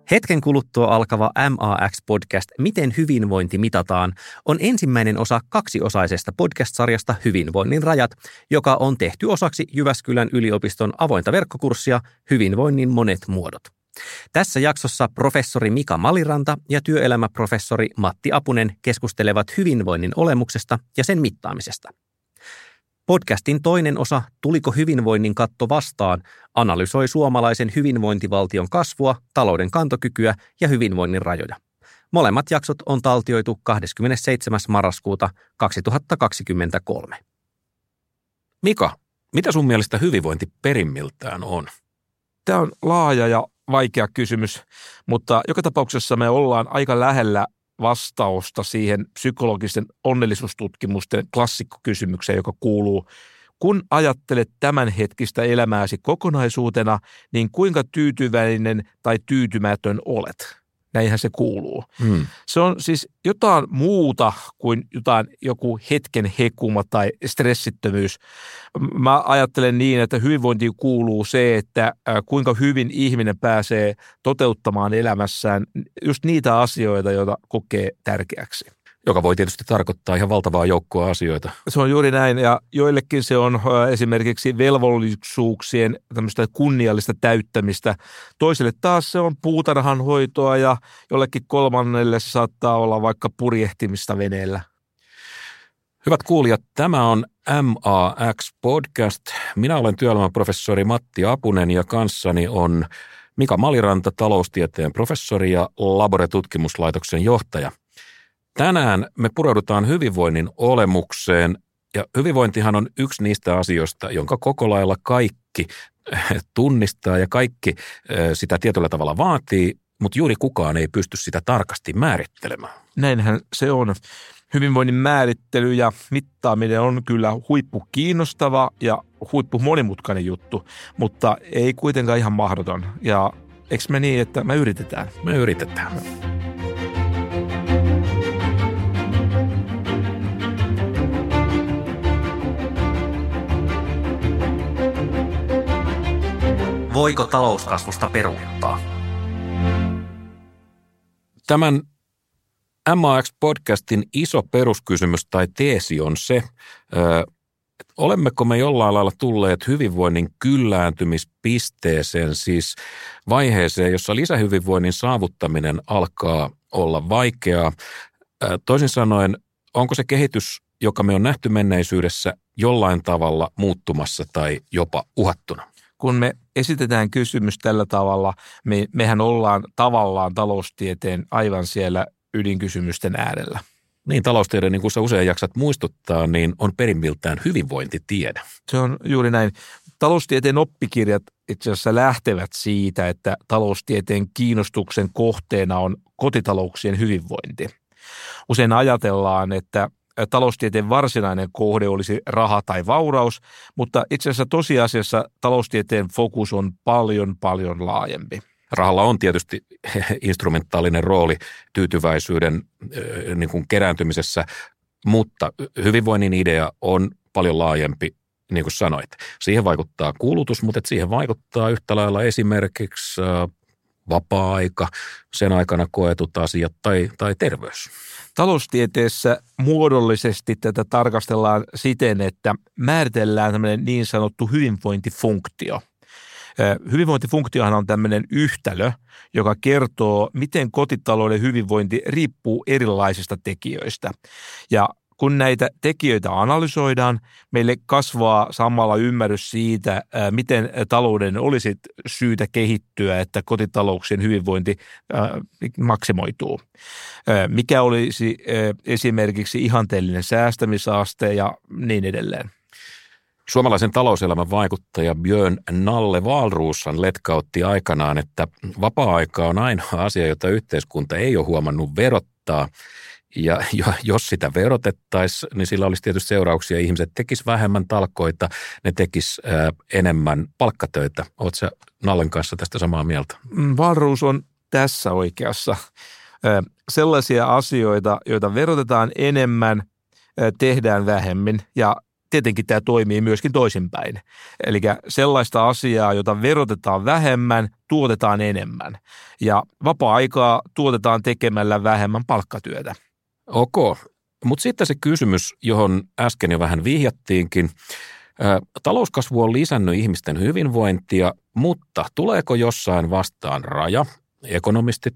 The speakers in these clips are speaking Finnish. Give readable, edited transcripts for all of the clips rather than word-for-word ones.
Hetken kuluttua alkava MAX-podcast Miten hyvinvointi mitataan on ensimmäinen osa kaksiosaisesta podcast-sarjasta Hyvinvoinnin rajat, joka on tehty osaksi Jyväskylän yliopiston avointa verkkokurssia Hyvinvoinnin monet muodot. Tässä jaksossa professori Mika Maliranta ja työelämäprofessori Matti Apunen keskustelevat hyvinvoinnin olemuksesta ja sen mittaamisesta. Podcastin toinen osa Tuliko hyvinvoinnin katto vastaan analysoi suomalaisen hyvinvointivaltion kasvua, talouden kantokykyä ja hyvinvoinnin rajoja. Molemmat jaksot on taltioitu 27. marraskuuta 2023. Mika, mitä sun mielestä hyvinvointi perimmiltään on? Tämä on laaja ja vaikea kysymys, mutta joka tapauksessa me ollaan aika lähellä vastausta siihen psykologisten onnellisuustutkimusten klassikkokysymykseen, joka kuuluu: kun ajattelet tämänhetkistä elämääsi kokonaisuutena, niin kuinka tyytyväinen tai tyytymätön olet? Näinhän se kuuluu. Se on siis jotain muuta kuin joku hetken hekuma tai stressittömyys. Mä ajattelen niin, että hyvinvointiin kuuluu se, että kuinka hyvin ihminen pääsee toteuttamaan elämässään just niitä asioita, joita kokee tärkeäksi. Joka voi tietysti tarkoittaa ihan valtavaa joukkoa asioita. Se on juuri näin, ja joillekin se on esimerkiksi velvollisuuksien tämmöistä kunniallista täyttämistä. Toiselle taas se on puutarhanhoitoa, ja jollekin kolmannelle se saattaa olla vaikka purjehtimista veneellä. Hyvät kuulijat, tämä on MAX Podcast. Minä olen työelämäprofessori Matti Apunen ja kanssani on Mika Maliranta, taloustieteen professori ja Labore-tutkimuslaitoksen johtaja. Tänään me pureudutaan hyvinvoinnin olemukseen, ja hyvinvointihan on yksi niistä asioista, jonka koko lailla kaikki tunnistaa ja kaikki sitä tietyllä tavalla vaatii, mutta juuri kukaan ei pysty sitä tarkasti määrittelemään. Näinhän se on. Hyvinvoinnin määrittely ja mittaaminen on kyllä huippukiinnostava ja huippu monimutkainen juttu, mutta ei kuitenkaan ihan mahdoton. Ja eikö me niin, että me yritetään? Me yritetään. Voiko talouskasvusta peruuttaa? Tämän MAX-podcastin iso peruskysymys tai teesi on se, olemmeko me jollain lailla tulleet hyvinvoinnin kyllääntymispisteeseen, siis vaiheeseen, jossa lisähyvinvoinnin saavuttaminen alkaa olla vaikeaa. Toisin sanoen, onko se kehitys, joka me on nähty menneisyydessä, jollain tavalla muuttumassa tai jopa uhattuna? Kun me esitetään kysymys tällä tavalla, mehän ollaan tavallaan taloustieteen aivan siellä ydinkysymysten äärellä. Niin, taloustiede, niin kuin sä usein jaksat muistuttaa, niin on perimmiltään hyvinvointitiede. Se on juuri näin. Taloustieteen oppikirjat itse asiassa lähtevät siitä, että taloustieteen kiinnostuksen kohteena on kotitalouksien hyvinvointi. Usein ajatellaan, että taloustieteen varsinainen kohde olisi raha tai vauraus, mutta itse asiassa tosiasiassa taloustieteen fokus on paljon laajempi. Rahalla on tietysti instrumentaalinen rooli tyytyväisyyden niin kuin kerääntymisessä, mutta hyvinvoinnin idea on paljon laajempi, niin kuin sanoit. Siihen vaikuttaa kulutus, mutta siihen vaikuttaa yhtä lailla esimerkiksi vapaa-aika, sen aikana koetut asiat tai terveys. Taloustieteessä muodollisesti tätä tarkastellaan siten, että määritellään tämmöinen niin sanottu hyvinvointifunktio. Hyvinvointifunktiohan on tämmöinen yhtälö, joka kertoo, miten kotitalouden hyvinvointi riippuu erilaisista tekijöistä. Ja kun näitä tekijöitä analysoidaan, meille kasvaa samalla ymmärrys siitä, miten talouden olisi syytä kehittyä, että kotitalouksien hyvinvointi maksimoituu. Mikä olisi esimerkiksi ihanteellinen säästämisaste ja niin edelleen. Suomalaisen talouselämän vaikuttaja Björn Nalle Wahlrooshan letkautti aikanaan, että vapaa-aika on ainoa asia, jota yhteiskunta ei ole huomannut verottaa. Ja jos sitä verotettaisiin, niin sillä olisi tietysti seurauksia. Ihmiset tekisivät vähemmän talkoita, ne tekisivät enemmän palkkatöitä. Oletko sä Nallen kanssa tästä samaa mieltä? Wahlroos on tässä oikeassa. Sellaisia asioita, joita verotetaan enemmän, tehdään vähemmän ja tietenkin tämä toimii myöskin toisinpäin. Eli sellaista asiaa, jota verotetaan vähemmän, tuotetaan enemmän. Ja vapaa-aikaa tuotetaan tekemällä vähemmän palkkatyötä. Ok, mutta sitten se kysymys, johon äsken jo vähän vihjattiinkin. Talouskasvu on lisännyt ihmisten hyvinvointia, mutta tuleeko jossain vastaan raja? Ekonomistit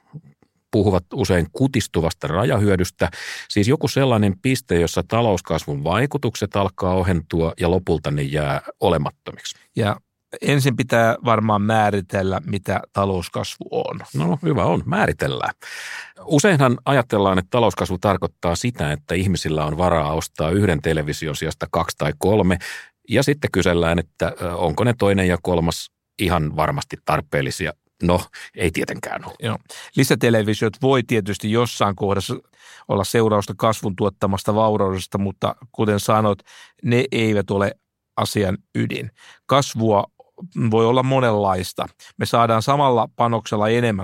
puhuvat usein kutistuvasta rajahyödystä, siis joku sellainen piste, jossa talouskasvun vaikutukset alkaa ohentua ja lopulta ne jää olemattomiksi. Ja ensin pitää varmaan määritellä, mitä talouskasvu on. No hyvä on, määritellään. Useinhan ajatellaan, että talouskasvu tarkoittaa sitä, että ihmisillä on varaa ostaa yhden television sijasta 2 tai 3, ja sitten kysellään, että onko ne toinen ja kolmas ihan varmasti tarpeellisia. No, ei tietenkään ole. Joo. Lisätelevisiot voi tietysti jossain kohdassa olla seurausta kasvun tuottamasta vauraudesta, mutta kuten sanot, ne eivät ole asian ydin. Kasvua voi olla monenlaista. Me saadaan samalla panoksella enemmän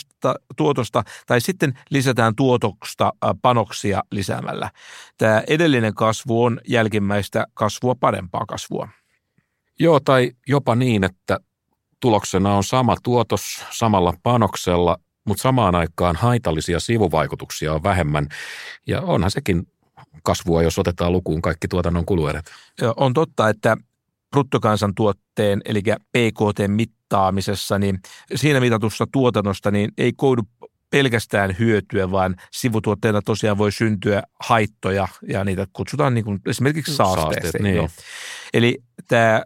tuotosta tai sitten lisätään tuotosta panoksia lisäämällä. Tämä edellinen kasvu on jälkimmäistä kasvua parempaa kasvua. Joo, tai jopa niin, että tuloksena on sama tuotos samalla panoksella, mutta samaan aikaan haitallisia sivuvaikutuksia on vähemmän. Ja onhan sekin kasvua, jos otetaan lukuun kaikki tuotannon kuluerät. On totta, että bruttokansantuotteen eli PKT-mittaamisessa, niin siinä mitatussa tuotannosta niin ei koidu pelkästään hyötyä, vaan sivutuotteena tosiaan voi syntyä haittoja ja niitä kutsutaan niin kuin esimerkiksi saasteeksi. Niin. Eli tämä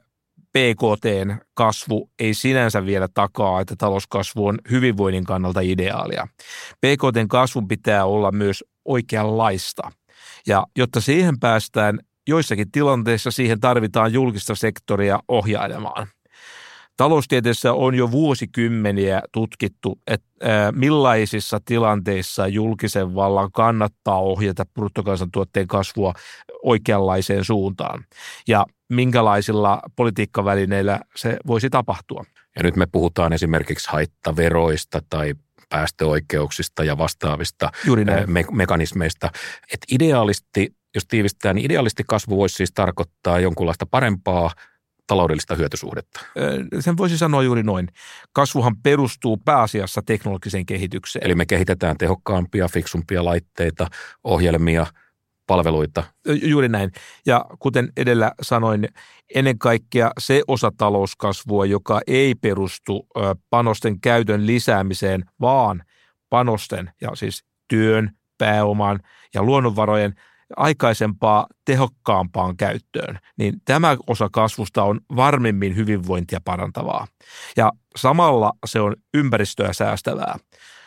PKT:n kasvu ei sinänsä vielä takaa, että talouskasvu on hyvinvoinnin kannalta ideaalia. PKT:n kasvun pitää olla myös oikeanlaista. Ja jotta siihen päästään, joissakin tilanteissa siihen tarvitaan julkista sektoria ohjailemaan. Taloustieteessä on jo vuosikymmeniä tutkittu, että millaisissa tilanteissa julkisen vallan kannattaa ohjata bruttokansantuotteen kasvua oikeanlaiseen suuntaan ja minkälaisilla politiikkavälineillä se voisi tapahtua. Ja nyt me puhutaan esimerkiksi haittaveroista tai päästöoikeuksista ja vastaavista mekanismeista. Että ideaalisti, jos tiivistää, niin ideaalisti kasvu voisi siis tarkoittaa jonkunlaista parempaa taloudellista hyötysuhdetta. Sen voisi sanoa juuri noin. Kasvuhan perustuu pääasiassa teknologiseen kehitykseen. Eli me kehitetään tehokkaampia, fiksumpia laitteita, ohjelmia, palveluita. Juuri näin. Ja kuten edellä sanoin, ennen kaikkea se osa talouskasvua, joka ei perustu panosten käytön lisäämiseen, vaan panosten ja siis työn, pääoman ja luonnonvarojen aikaisempaa tehokkaampaan käyttöön, niin tämä osa kasvusta on varmemmin hyvinvointia parantavaa. Ja samalla se on ympäristöä säästävää.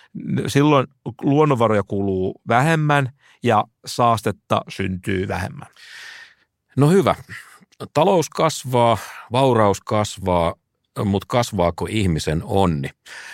Silloin luonnonvaroja kuluu vähemmän ja saastetta syntyy vähemmän. No hyvä. Talous kasvaa, vauraus kasvaa, mutta kasvaako ihmisen onni?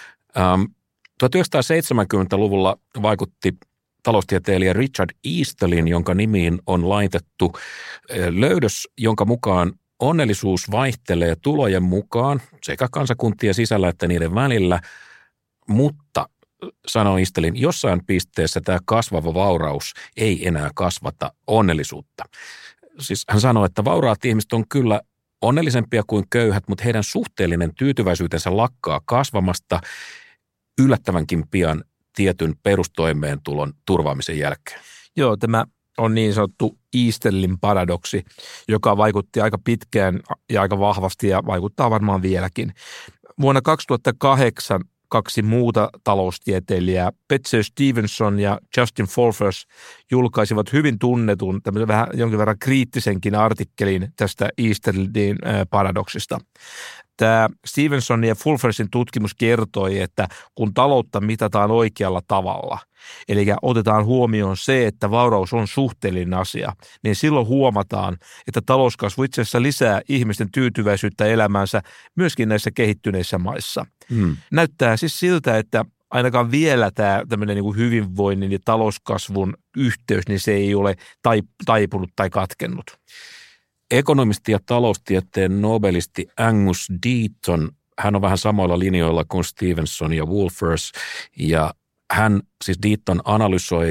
1970-luvulla vaikutti taloustieteilijä Richard Eastelin, jonka nimiin on laitettu löydös, jonka mukaan onnellisuus vaihtelee tulojen mukaan sekä kansakuntien sisällä että niiden välillä, mutta sanoi Eastelin, jossain pisteessä tämä kasvava vauraus ei enää kasvata onnellisuutta. Siis hän sanoi, että vauraat ihmiset on kyllä onnellisempia kuin köyhät, mutta heidän suhteellinen tyytyväisyytensä lakkaa kasvamasta yllättävänkin pian tietyn perustoimeentulon turvaamisen jälkeen. Joo, tämä on niin sanottu Eastelin paradoksi, joka vaikutti aika pitkään ja aika vahvasti ja vaikuttaa varmaan vieläkin. Vuonna 2008 kaksi muuta taloustieteilijää, Peter Stevenson ja Justin Wolfers, julkaisivat hyvin tunnetun, vähän jonkin verran kriittisenkin artikkelin tästä Eastelin paradoksista. Tämä Stevenson ja Wolfersin tutkimus kertoi, että kun taloutta mitataan oikealla tavalla, eli otetaan huomioon se, että vauraus on suhteellinen asia, niin silloin huomataan, että talouskasvu itse asiassa lisää ihmisten tyytyväisyyttä elämäänsä myöskin näissä kehittyneissä maissa. Näyttää siis siltä, että ainakaan vielä tämä tämmöinen niin kuin hyvinvoinnin ja talouskasvun yhteys, niin se ei ole taipunut tai katkennut. Ekonomisti ja taloustieteen nobelisti Angus Deaton, hän on vähän samoilla linjoilla kuin Stevenson ja Wolfers, ja hän, siis Deaton, analysoi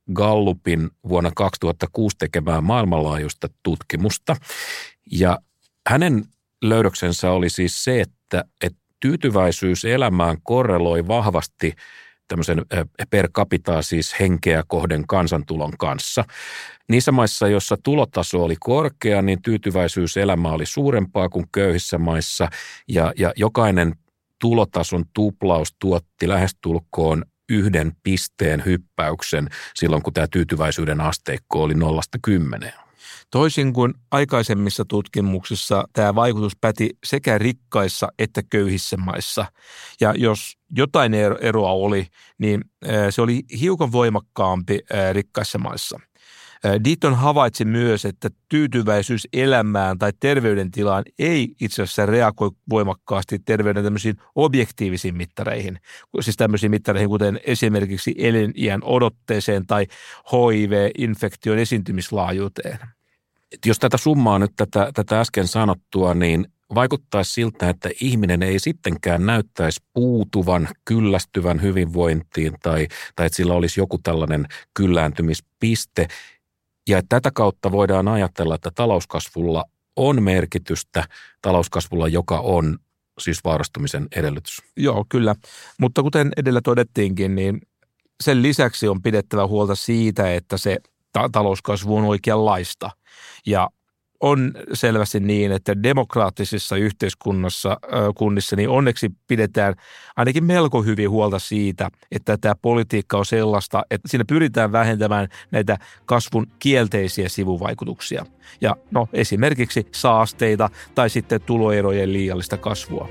Gallupin vuonna 2006 tekemää maailmanlaajuista tutkimusta. Ja hänen löydöksensä oli siis se, että tyytyväisyys elämään korreloi vahvasti tämmöisen per capita, siis henkeä kohden kansantulon kanssa. Niissä maissa, joissa tulotaso oli korkea, niin tyytyväisyys elämään oli suurempaa kuin köyhissä maissa ja jokainen tulotason tuplaus tuotti lähestulkoon 1 pisteen hyppäyksen silloin, kun tämä tyytyväisyyden asteikko oli 0–10. Toisin kuin aikaisemmissa tutkimuksissa tämä vaikutus päti sekä rikkaissa että köyhissä maissa. Ja jos jotain eroa oli, niin se oli hiukan voimakkaampi rikkaissa maissa. Deaton havaitsi myös, että tyytyväisyys elämään tai terveydentilaan ei itse asiassa reagoi voimakkaasti terveyden tämmöisiin objektiivisiin mittareihin. Siis tämmöisiin mittareihin, kuten esimerkiksi eliniän odotteeseen tai HIV-infektion esiintymislaajuuteen. Jos tätä summaa nyt tätä äsken sanottua, niin vaikuttaisi siltä, että ihminen ei sittenkään näyttäisi puutuvan, kyllästyvän hyvinvointiin tai että sillä olisi joku tällainen kyllääntymispiste. Ja tätä kautta voidaan ajatella, että talouskasvulla on merkitystä, talouskasvulla, joka on siis vaurastumisen edellytys. Joo, kyllä. Mutta kuten edellä todettiinkin, niin sen lisäksi on pidettävä huolta siitä, että se talouskasvu on oikeanlaista. Ja on selvästi niin, että demokraattisissa yhteiskunnissa niin onneksi pidetään ainakin melko hyvin huolta siitä, että tämä politiikka on sellaista, että siinä pyritään vähentämään näitä kasvun kielteisiä sivuvaikutuksia. Ja esimerkiksi saasteita tai sitten tuloerojen liiallista kasvua.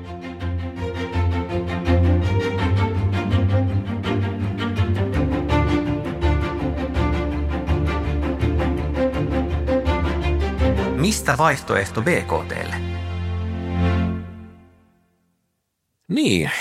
Mistä vaihtoehto BKT:lle? Niin,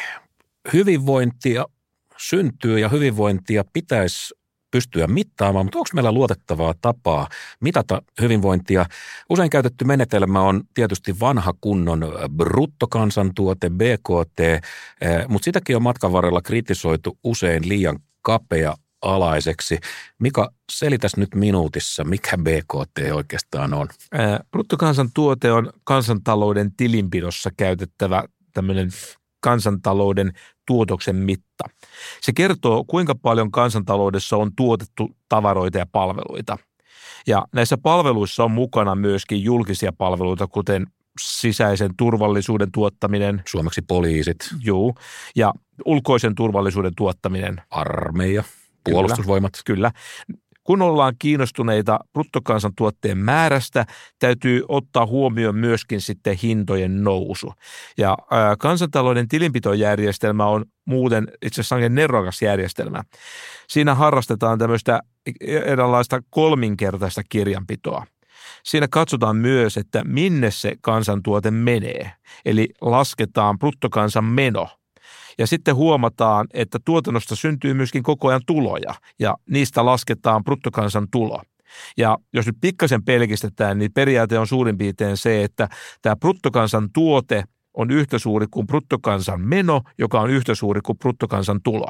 hyvinvointia syntyy ja hyvinvointia pitäisi pystyä mittaamaan, mutta onko meillä luotettavaa tapaa mitata hyvinvointia? Usein käytetty menetelmä on tietysti vanha kunnon bruttokansantuote, BKT, mutta sitäkin on matkan varrella kritisoitu usein liian kapea-alaiseksi. Mika, selitäs nyt minuutissa, mikä BKT oikeastaan on? Bruttokansantuote on kansantalouden tilinpidossa käytettävä tämmöinen kansantalouden tuotoksen mitta. Se kertoo, kuinka paljon kansantaloudessa on tuotettu tavaroita ja palveluita. Ja näissä palveluissa on mukana myöskin julkisia palveluita, kuten sisäisen turvallisuuden tuottaminen. Suomeksi poliisit. Joo, ja ulkoisen turvallisuuden tuottaminen. Armeija, puolustusvoimat. Kyllä. Kun ollaan kiinnostuneita bruttokansantuotteen määrästä, täytyy ottaa huomioon myöskin sitten hintojen nousu. Ja kansantalouden tilinpitojärjestelmä on muuten itse asiassa oikein nerokas järjestelmä. Siinä harrastetaan tämmöistä eräänlaista kolminkertaista kirjanpitoa. Siinä katsotaan myös, että minne se kansantuote menee, eli lasketaan bruttokansan meno. Ja sitten huomataan, että tuotannosta syntyy myöskin koko ajan tuloja ja niistä lasketaan bruttokansantulo. Ja jos nyt pikkasen pelkistetään, niin periaate on suurin piirtein se, että tämä bruttokansantuote on yhtä suuri kuin bruttokansan meno, joka on yhtä suuri kuin bruttokansantulo.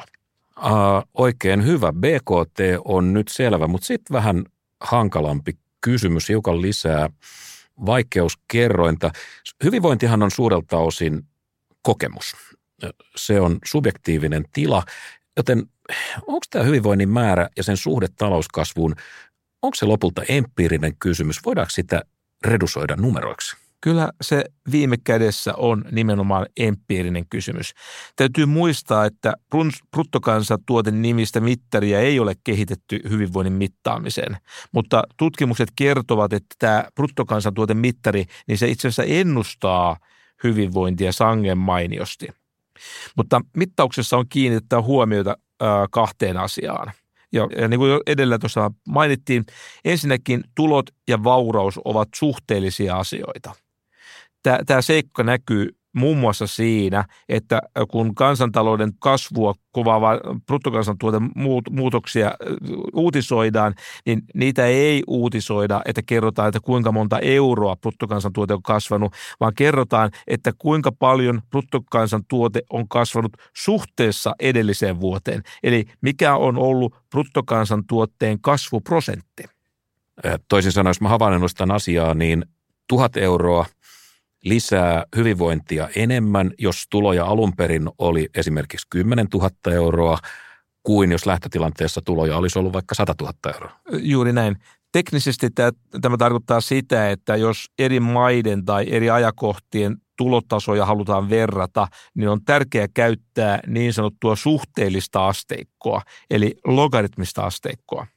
Oikein hyvä. BKT on nyt selvä, mutta sitten vähän hankalampi kysymys, hiukan lisää vaikeuskerrointa. Hyvinvointihan on suurelta osin kokemus. Se on subjektiivinen tila, joten onko tämä hyvinvoinnin määrä ja sen suhde talouskasvuun, onko se lopulta empiirinen kysymys? Voidaanko sitä redusoida numeroiksi? Kyllä se viime kädessä on nimenomaan empiirinen kysymys. Täytyy muistaa, että bruttokansantuoten nimistä mittaria ei ole kehitetty hyvinvoinnin mittaamiseen, mutta tutkimukset kertovat, että tämä bruttokansantuoten mittari, niin se itse asiassa ennustaa hyvinvointia sangen mainiosti. Mutta mittauksessa on kiinnittää huomiota kahteen asiaan. Ja niin kuin jo edellä tuossa mainittiin, ensinnäkin tulot ja vauraus ovat suhteellisia asioita. Tämä seikka näkyy muun muassa siinä, että kun kansantalouden kasvua kuvaava bruttokansantuoten muutoksia uutisoidaan, niin niitä ei uutisoida, että kerrotaan, että kuinka monta euroa bruttokansantuote on kasvanut, vaan kerrotaan, että kuinka paljon bruttokansantuote on kasvanut suhteessa edelliseen vuoteen. Eli mikä on ollut bruttokansantuotteen kasvuprosentti. Toisin sanoen, jos mä havainnollistan tämän asiaa, niin 1 000 euroa lisää hyvinvointia enemmän, jos tuloja alun perin oli esimerkiksi 10 000 euroa, kuin jos lähtötilanteessa tuloja olisi ollut vaikka 100 000 euroa. Juuri näin. Teknisesti tämä tarkoittaa sitä, että jos eri maiden tai eri ajankohtien tulotasoja halutaan verrata, niin on tärkeää käyttää niin sanottua suhteellista asteikkoa, eli logaritmista asteikkoa.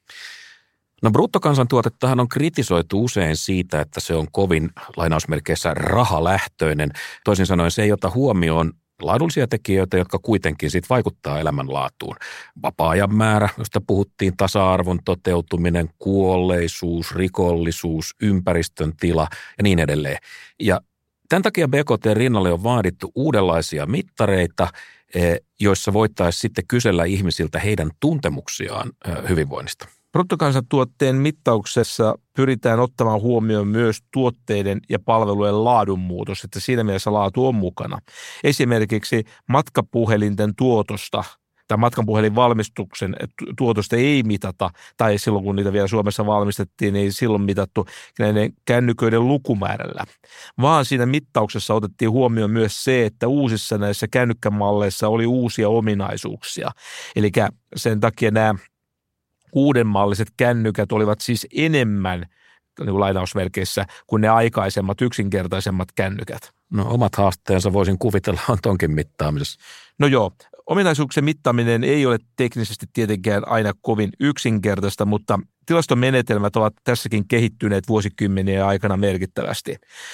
No bruttokansantuotettahan on kritisoitu usein siitä, että se on kovin lainausmerkeissä rahalähtöinen. Toisin sanoen se ei ota huomioon laadullisia tekijöitä, jotka kuitenkin sit vaikuttaa elämänlaatuun. Vapaa-ajan määrä, josta puhuttiin, tasa-arvon toteutuminen, kuolleisuus, rikollisuus, ympäristön tila ja niin edelleen. Ja tämän takia BKT rinnalle on vaadittu uudenlaisia mittareita, joissa voitaisiin sitten kysellä ihmisiltä heidän tuntemuksiaan hyvinvoinnista. Bruttokansantuotteen mittauksessa pyritään ottamaan huomioon myös tuotteiden ja palvelujen laadun muutos, että siinä mielessä laatu on mukana. Esimerkiksi matkapuhelinten tuotosta tai matkapuhelinvalmistuksen tuotosta ei mitata, tai silloin kun niitä vielä Suomessa valmistettiin, niin ei silloin mitattu näiden kännyköiden lukumäärällä, vaan siinä mittauksessa otettiin huomioon myös se, että uusissa näissä kännykkämalleissa oli uusia ominaisuuksia. Eli sen takia nämä uudenmalliset kännykät olivat siis enemmän niin kuin lainausmerkeissä kuin ne aikaisemmat yksinkertaisemmat kännykät. No omat haasteensa voisin kuvitella on tonkin mittaamisessa. No joo, ominaisuuksien mittaaminen ei ole teknisesti tietenkään aina kovin yksinkertaista, mutta tilastomenetelmät ovat tässäkin kehittyneet vuosikymmenien aikana merkittävästi.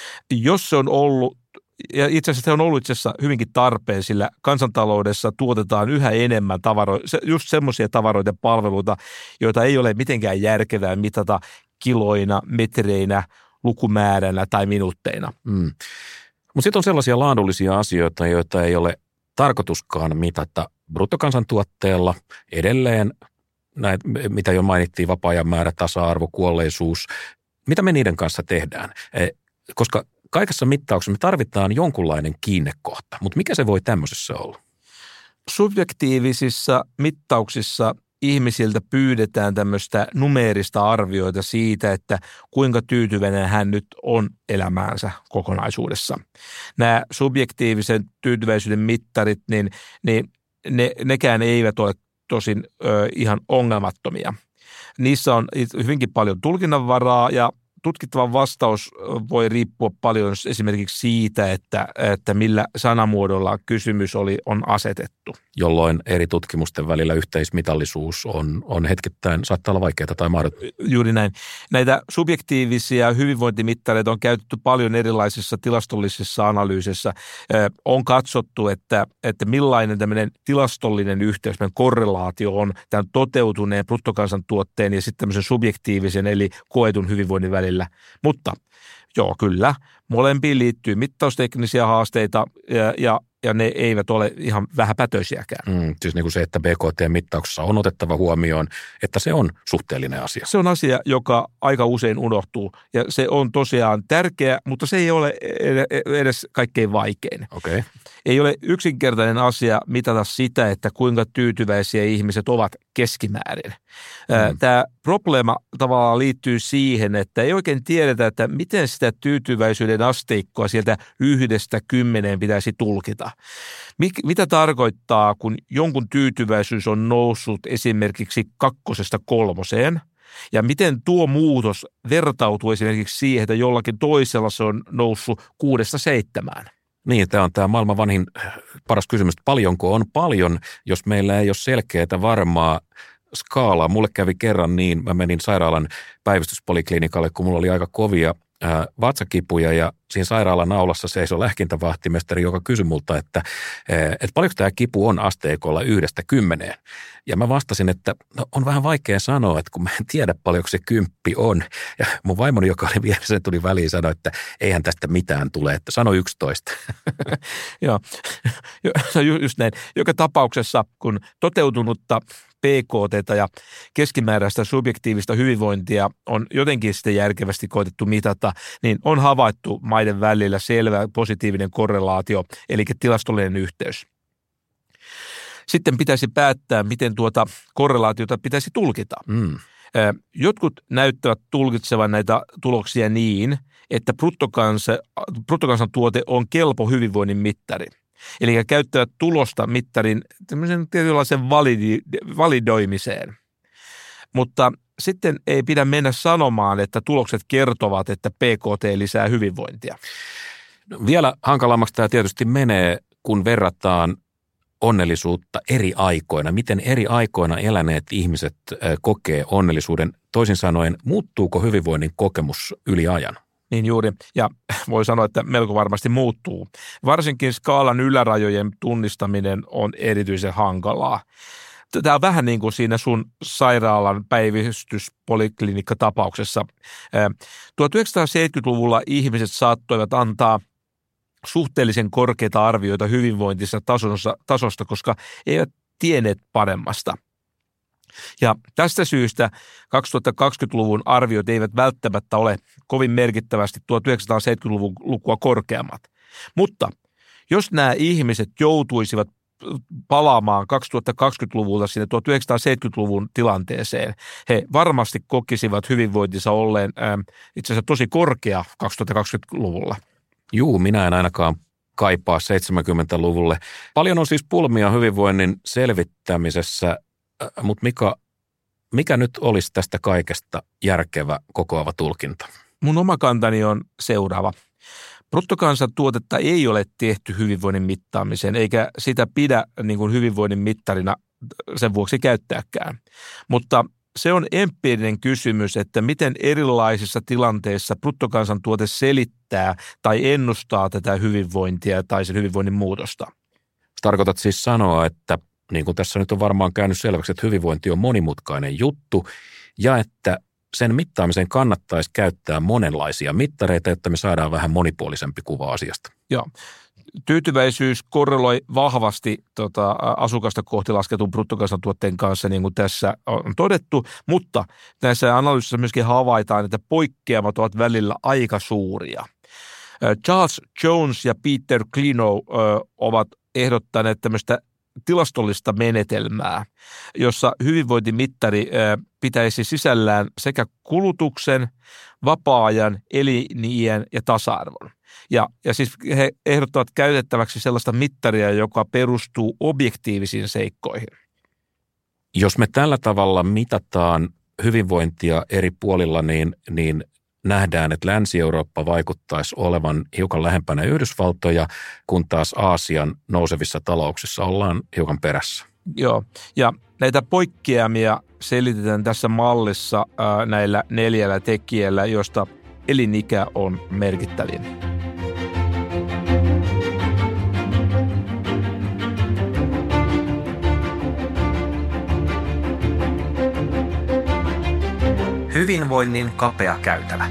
Jos se on ollut, ja itse asiassa se on ollut hyvinkin tarpeen, sillä kansantaloudessa tuotetaan yhä enemmän tavaroita, just semmoisia tavaroita ja palveluita, joita ei ole mitenkään järkevää mitata kiloina, metreinä, lukumääränä tai minuutteina. Mutta sitten on sellaisia laadullisia asioita, joita ei ole tarkoituskaan mitata bruttokansantuotteella. Edelleen näitä, mitä jo mainittiin, vapaa-ajan määrä, tasa-arvo, kuolleisuus. Mitä me niiden kanssa tehdään? Koska kaikessa mittauksessa me tarvitaan jonkunlainen kiinnekohta, mutta mikä se voi tämmöisessä olla? Subjektiivisissa mittauksissa ihmisiltä pyydetään tämmöistä numeerista arvioita siitä, että kuinka tyytyväinen hän nyt on elämäänsä kokonaisuudessa. Nämä subjektiivisen tyytyväisyyden mittarit, niin nekään eivät ole tosin ihan ongelmattomia. Niissä on hyvinkin paljon tulkinnanvaraa ja tutkittavan vastaus voi riippua paljon esimerkiksi siitä, että millä sanamuodolla kysymys on asetettu. Jolloin eri tutkimusten välillä yhteismitallisuus on hetkittäin, saattaa olla vaikeaa tai mahdotonta. Juuri näin. Näitä subjektiivisia hyvinvointimittareita on käytetty paljon erilaisissa tilastollisissa analyyseissa. On katsottu, että millainen tämmöinen tilastollinen yhteys, korrelaatio on tämän toteutuneen bruttokansantuotteen ja sitten tämmöisen subjektiivisen eli koetun hyvinvoinnin välillä. Mutta joo, kyllä, molempiin liittyy mittausteknisiä haasteita ja ne eivät ole ihan vähäpätöisiäkään. Siis niin kuin se, että BKT-mittauksessa on otettava huomioon, että se on suhteellinen asia. Se on asia, joka aika usein unohtuu ja se on tosiaan tärkeä, mutta se ei ole edes kaikkein vaikein. Okay. Ei ole yksinkertainen asia mitata sitä, että kuinka tyytyväisiä ihmiset ovat keskimäärin. Tämä probleema tavallaan liittyy siihen, että ei oikein tiedetä, että miten sitä tyytyväisyyden asteikkoa sieltä 1–10 pitäisi tulkita. Mitä tarkoittaa, kun jonkun tyytyväisyys on noussut esimerkiksi 2–3? Ja miten tuo muutos vertautuu esimerkiksi siihen, että jollakin toisella se on noussut 6–7? Niin, tämä on tämä maailman vanhin paras kysymys, paljonko on paljon, jos meillä ei ole selkeää varmaa skaalaa. Mulle kävi kerran niin, mä menin sairaalan päivystyspoliklinikalle, kun mulla oli aika kovia vatsakipuja ja siinä sairaalan aulassa seisoi lääkintävahtimestari, joka kysyi multa, että paljonko tämä kipu on asteikolla 1–10. Ja mä vastasin, että no, on vähän vaikea sanoa, että kun mä en tiedä paljonko se 10 on. Ja mun vaimoni, joka oli vieressä, tuli väliin sanoi, että eihän tästä mitään tule, että sano 11. Joo, just näin. Joka tapauksessa, kun toteutunutta PKT:tä ja keskimääräistä subjektiivista hyvinvointia on jotenkin sitten järkevästi koetettu mitata, niin on havaittu maiden välillä selvä positiivinen korrelaatio, eli tilastollinen yhteys. Sitten pitäisi päättää, miten tuota korrelaatiota pitäisi tulkita. Jotkut näyttävät tulkitsevan näitä tuloksia niin, että bruttokansantuote on kelpo hyvinvoinnin mittari. Eli käyttävät tulosta mittarin tämmöisen tietynlaisen validoimiseen. Mutta sitten ei pidä mennä sanomaan, että tulokset kertovat, että PKT lisää hyvinvointia. No, vielä hankalammaksi tämä tietysti menee, kun verrataan onnellisuutta eri aikoina. Miten eri aikoina eläneet ihmiset kokee onnellisuuden? Toisin sanoen, muuttuuko hyvinvoinnin kokemus yli ajan? Niin juuri, ja voi sanoa, että melko varmasti muuttuu. Varsinkin skaalan ylärajojen tunnistaminen on erityisen hankalaa. Tämä on vähän niin kuin siinä sun sairaalan päivystyspoliklinikka-tapauksessa. 1970-luvulla ihmiset saattoivat antaa suhteellisen korkeita arvioita hyvinvointinsa tasosta, koska eivät tienneet paremmasta. Ja tästä syystä 2020-luvun arviot eivät välttämättä ole kovin merkittävästi 1970-luvun lukua korkeammat. Mutta jos nämä ihmiset joutuisivat palaamaan 2020-luvulta sinne 1970-luvun tilanteeseen, he varmasti kokisivat hyvinvointinsa olleen itse asiassa tosi korkea 2020-luvulla. Juu, minä en ainakaan kaipaa 70-luvulle. Paljon on siis pulmia hyvinvoinnin selvittämisessä, mutta mikä nyt olisi tästä kaikesta järkevä kokoava tulkinta? Mun oma kantani on seuraava. Bruttokansantuotetta ei ole tehty hyvinvoinnin mittaamiseen, eikä sitä pidä niin kuin hyvinvoinnin mittarina sen vuoksi käyttääkään. Mutta se on empiirinen kysymys, että miten erilaisissa tilanteissa bruttokansantuote selittää tai ennustaa tätä hyvinvointia tai sen hyvinvoinnin muutosta. Tarkoitat siis sanoa, että niin kuin tässä nyt on varmaan käynyt selväksi, että hyvinvointi on monimutkainen juttu ja että sen mittaamiseen kannattaisi käyttää monenlaisia mittareita, jotta me saadaan vähän monipuolisempi kuva asiasta. Joo. Tyytyväisyys korreloi vahvasti asukasta kohti lasketun bruttokansantuotteen kanssa, niin kuin tässä on todettu, mutta näissä analyysissä myöskin havaitaan, että poikkeamat ovat välillä aika suuria. Charles Jones ja Peter Klenow ovat ehdottaneet tämmöistä tilastollista menetelmää, jossa hyvinvointimittari pitäisi sisällään sekä kulutuksen, vapaa-ajan, eliniän ja tasa-arvon. Ja siis he ehdottavat käytettäväksi sellaista mittaria, joka perustuu objektiivisiin seikkoihin. Jos me tällä tavalla mitataan hyvinvointia eri puolilla, niin nähdään, että Länsi-Eurooppa vaikuttaisi olevan hiukan lähempänä Yhdysvaltoja, kun taas Aasian nousevissa talouksissa ollaan hiukan perässä. Joo, ja näitä poikkeamia selitetään tässä mallissa näillä 4 tekijällä, josta elinikä on merkittävin. Hyvinvoinnin kapea käytävä.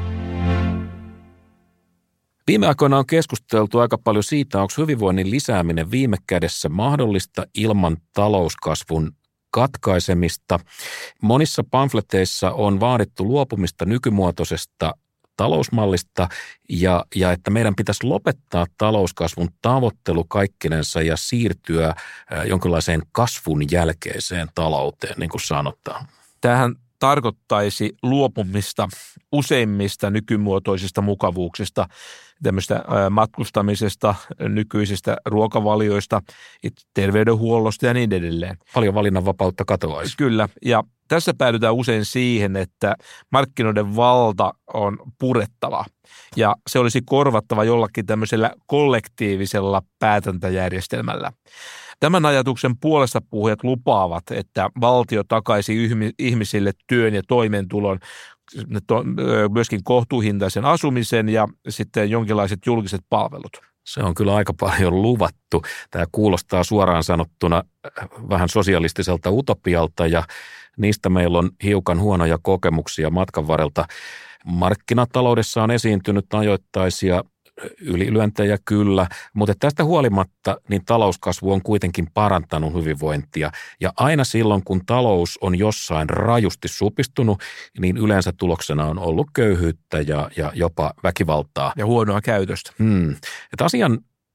Viime aikoina on keskusteltu aika paljon siitä, onko hyvinvoinnin lisääminen viime kädessä mahdollista ilman talouskasvun katkaisemista. Monissa pamfleteissa on vaadittu luopumista nykymuotoisesta talousmallista ja että meidän pitäisi lopettaa talouskasvun tavoittelu kaikkinensa ja siirtyä jonkinlaiseen kasvun jälkeiseen talouteen, niin kuin sanotaan. Tämähän tarkoittaisi luopumista useimmista nykymuotoisista mukavuuksista, tämmöistä matkustamisesta, nykyisistä ruokavalioista, terveydenhuollosta ja niin edelleen. Paljon valinnanvapautta katoaisi. Kyllä, ja tässä päädytään usein siihen, että markkinoiden valta on purettava ja se olisi korvattava jollakin tämmöisellä kollektiivisella päätäntäjärjestelmällä. Tämän ajatuksen puolesta puhujat lupaavat, että valtio takaisi ihmisille työn ja toimeentulon, myöskin kohtuuhintaisen asumisen ja sitten jonkinlaiset julkiset palvelut. Se on kyllä aika paljon luvattu. Tämä kuulostaa suoraan sanottuna vähän sosialistiselta utopialta ja niistä meillä on hiukan huonoja kokemuksia matkan varrelta. Markkinataloudessa on esiintynyt ajoittaisia ylilyöntejä kyllä, mutta tästä huolimatta niin talouskasvu on kuitenkin parantanut hyvinvointia. Ja aina silloin, kun talous on jossain rajusti supistunut, niin yleensä tuloksena on ollut köyhyyttä ja jopa väkivaltaa. Ja huonoa käytöstä. Et asian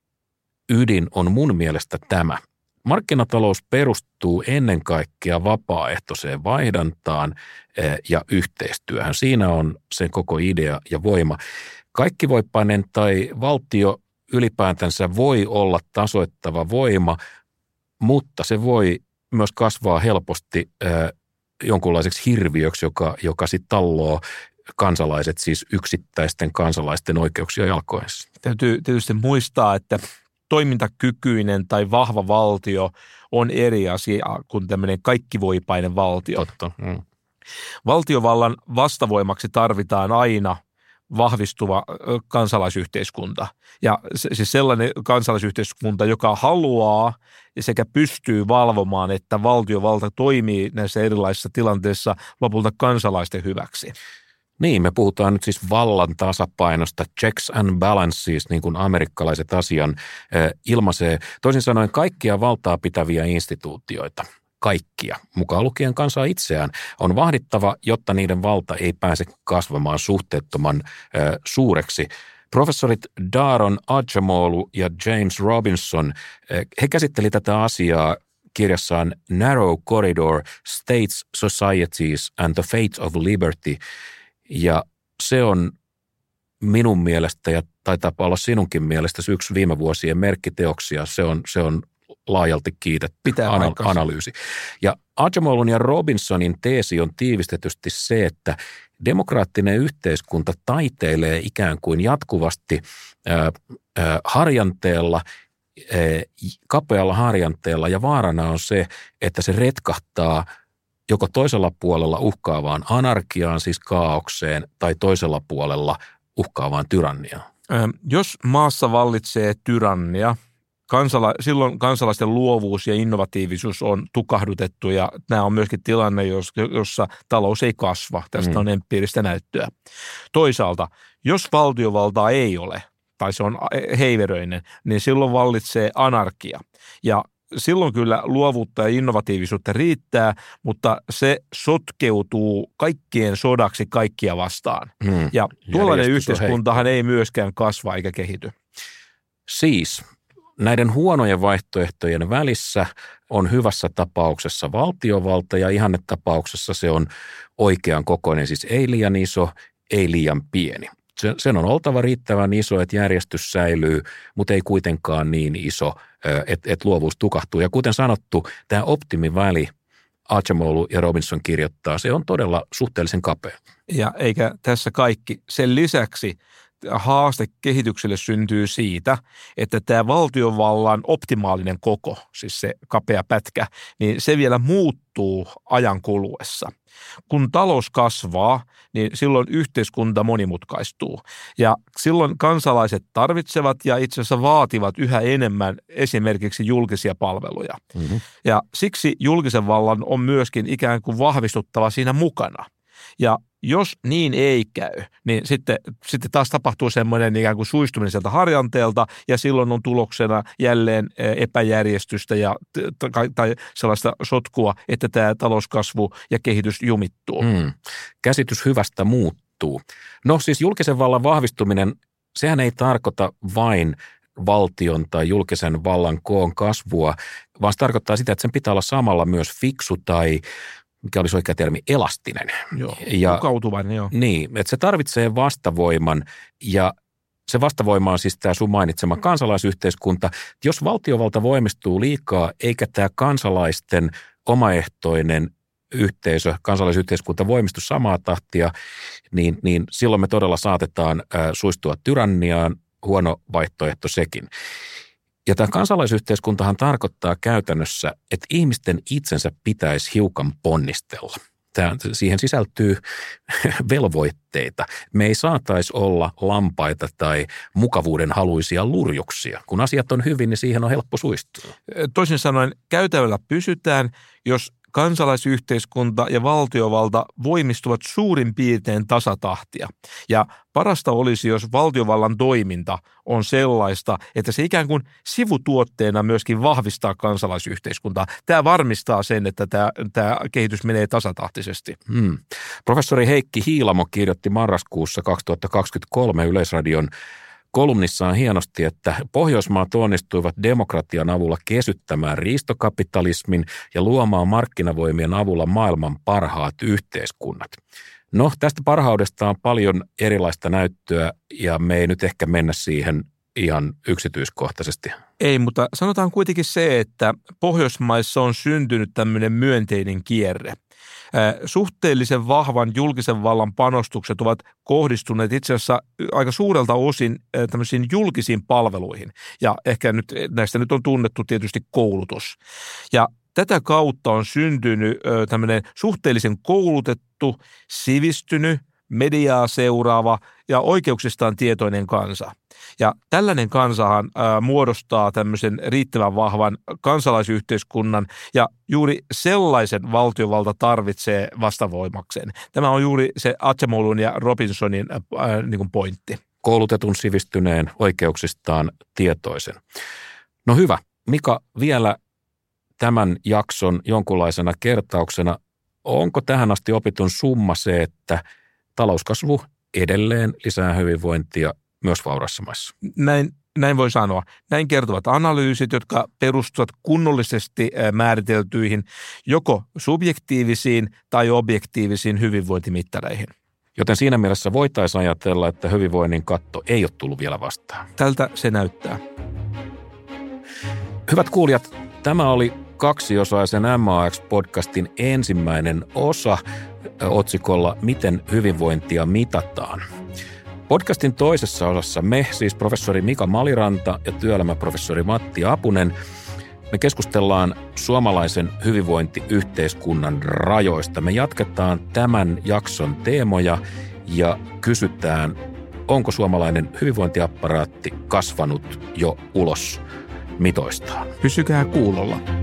ydin on mun mielestä tämä. Markkinatalous perustuu ennen kaikkea vapaaehtoiseen vaihdantaan ja yhteistyöhön. Siinä on sen koko idea ja voima. Kaikkivoipainen tai valtio ylipäätänsä voi olla tasoittava voima, mutta se voi myös kasvaa helposti jonkunlaiseksi hirviöksi, joka sitten talloo kansalaiset, siis yksittäisten kansalaisten oikeuksia jalkoissa. Täytyy tietysti muistaa, että toimintakykyinen tai vahva valtio on eri asia kuin tämmöinen kaikkivoipainen valtio. Totta. Valtiovallan vastavoimaksi tarvitaan aina vahvistuva kansalaisyhteiskunta. Ja siis sellainen kansalaisyhteiskunta, joka haluaa ja sekä pystyy valvomaan, että valtiovalta toimii näissä erilaisissa tilanteissa lopulta kansalaisten hyväksi. Niin, me puhutaan nyt siis vallan tasapainosta, checks and balances, niin kuin amerikkalaiset asian ilmaisee. Toisin sanoen kaikkia valtaa pitäviä instituutioita, kaikkia, mukaan lukien kansaa itseään, on vahdittava, jotta niiden valta ei pääse kasvamaan suhteettoman suureksi. Professorit Daron Acemoglu ja James Robinson, he käsitteli tätä asiaa kirjassaan Narrow Corridor, States, Societies and the Fate of Liberty. Ja se on minun mielestä, ja taitaa olla sinunkin mielestä, yksi viime vuosien merkkiteoksia. Se on laajalti kiitetty analyysi. Ja Acemoglun ja Robinsonin teesi on tiivistetysti se, että demokraattinen yhteiskunta taiteilee ikään kuin jatkuvasti harjanteella, kapealla harjanteella, ja vaarana on se, että se retkahtaa joko toisella puolella uhkaavaan anarkiaan, siis kaaukseen, tai toisella puolella uhkaavaan tyranniaan. Jos maassa vallitsee tyrannia, silloin kansalaisten luovuus ja innovatiivisuus on tukahdutettu, ja nämä on myöskin tilanne, jossa talous ei kasva. Tästä on empiiristä näyttöä. Toisaalta, jos valtiovaltaa ei ole, tai se on heiveröinen, niin silloin vallitsee anarkia. Ja silloin kyllä luovuutta ja innovatiivisuutta riittää, mutta se sotkeutuu kaikkien sodaksi kaikkia vastaan. Ja tuollainen yhteiskuntahan ei myöskään kasva eikä kehity. Siis näiden huonojen vaihtoehtojen välissä on hyvässä tapauksessa valtiovalta ja ihannetapauksessa se on oikean kokoinen, siis ei liian iso, ei liian pieni. Sen on oltava riittävän iso, että järjestys säilyy, mutta ei kuitenkaan niin iso, että luovuus tukahtuu. Ja kuten sanottu, tämä optimiväli, Acemoglu ja Robinson kirjoittaa, se on todella suhteellisen kapea. Ja eikä tässä kaikki. Sen lisäksi haaste kehitykselle syntyy siitä, että tämä valtiovallan optimaalinen koko, siis se kapea pätkä, niin se vielä muuttuu ajan kuluessa. Kun talous kasvaa, niin silloin yhteiskunta monimutkaistuu. Ja silloin kansalaiset tarvitsevat ja itse asiassa vaativat yhä enemmän esimerkiksi julkisia palveluja. Ja siksi julkisen vallan on myöskin ikään kuin vahvistuttava siinä mukana. Ja jos niin ei käy, niin sitten taas tapahtuu semmoinen ikään kuin suistuminen sieltä harjanteelta ja silloin on tuloksena jälleen epäjärjestystä tai sellaista sotkua, että tämä talouskasvu ja kehitys jumittuu. Käsitys hyvästä muuttuu. No siis julkisen vallan vahvistuminen, sehän ei tarkoita vain valtion tai julkisen vallan koon kasvua, vaan se tarkoittaa sitä, että sen pitää olla samalla myös fiksu tai mikä olisi oikea termi, elastinen. Joo, mukautuvainen, joo. Niin, että se tarvitsee vastavoiman ja se vastavoima on siis tämä sun mainitsema kansalaisyhteiskunta. Jos valtiovalta voimistuu liikaa eikä tämä kansalaisten omaehtoinen yhteisö, kansalaisyhteiskunta voimistu samaa tahtia, niin silloin me todella saatetaan suistua tyranniaan, huono vaihtoehto sekin. Ja tämä kansalaisyhteiskuntahan tarkoittaa käytännössä, että ihmisten itsensä pitäisi hiukan ponnistella. Siihen sisältyy velvoitteita. Me ei saataisi olla lampaita tai mukavuuden haluisia lurjuksia. Kun asiat on hyvin, niin siihen on helppo suistua. Toisin sanoen käytävällä pysytään, jos kansalaisyhteiskunta ja valtiovalta voimistuvat suurin piirtein tasatahtia. Ja parasta olisi, jos valtiovallan toiminta on sellaista, että se ikään kuin sivutuotteena myöskin vahvistaa kansalaisyhteiskuntaa. Tämä varmistaa sen, että tämä kehitys menee tasatahtisesti. Professori Heikki Hiilamo kirjoitti marraskuussa 2023 Yleisradion kolumnissaan hienosti, että Pohjoismaat onnistuivat demokratian avulla kesyttämään riistokapitalismin ja luomaan markkinavoimien avulla maailman parhaat yhteiskunnat. No, tästä parhaudesta on paljon erilaista näyttöä ja me ei nyt ehkä mennä siihen ihan yksityiskohtaisesti. Ei, mutta sanotaan kuitenkin se, että Pohjoismaissa on syntynyt tämmöinen myönteinen kierre. Suhteellisen vahvan julkisen vallan panostukset ovat kohdistuneet itse asiassa aika suurelta osin tämmöisiin julkisiin palveluihin. Ja ehkä näistä nyt on tunnettu tietysti koulutus. Ja tätä kautta on syntynyt tämmöinen suhteellisen koulutettu, sivistynyt, mediaa seuraava ja oikeuksistaan tietoinen kansa. Ja tällainen kansahan muodostaa tämmöisen riittävän vahvan kansalaisyhteiskunnan ja juuri sellaisen valtiovalta tarvitsee vastavoimakseen. Tämä on juuri se Acemoglu ja Robinsonin niin kuin pointti. Koulutetun, sivistyneen, oikeuksistaan tietoisen. No hyvä. Mika, vielä tämän jakson jonkunlaisena kertauksena, onko tähän asti opitun summa se, että talouskasvu edelleen lisää hyvinvointia myös vauraissa maissa? Näin voi sanoa. Näin kertovat analyysit, jotka perustuvat kunnollisesti määriteltyihin joko subjektiivisiin tai objektiivisiin hyvinvointimittareihin. Joten siinä mielessä voitaisiin ajatella, että hyvinvoinnin katto ei ole tullut vielä vastaan. Tältä se näyttää. Hyvät kuulijat, tämä oli kaksiosaisen MAX-podcastin ensimmäinen osa otsikolla Miten hyvinvointia mitataan. Podcastin toisessa osassa me, siis professori Mika Maliranta ja työelämäprofessori Matti Apunen, me keskustellaan suomalaisen hyvinvointiyhteiskunnan rajoista. Me jatketaan tämän jakson teemoja ja kysytään, onko suomalainen hyvinvointiapparaatti kasvanut jo ulos mitoistaan. Pysykää kuulolla.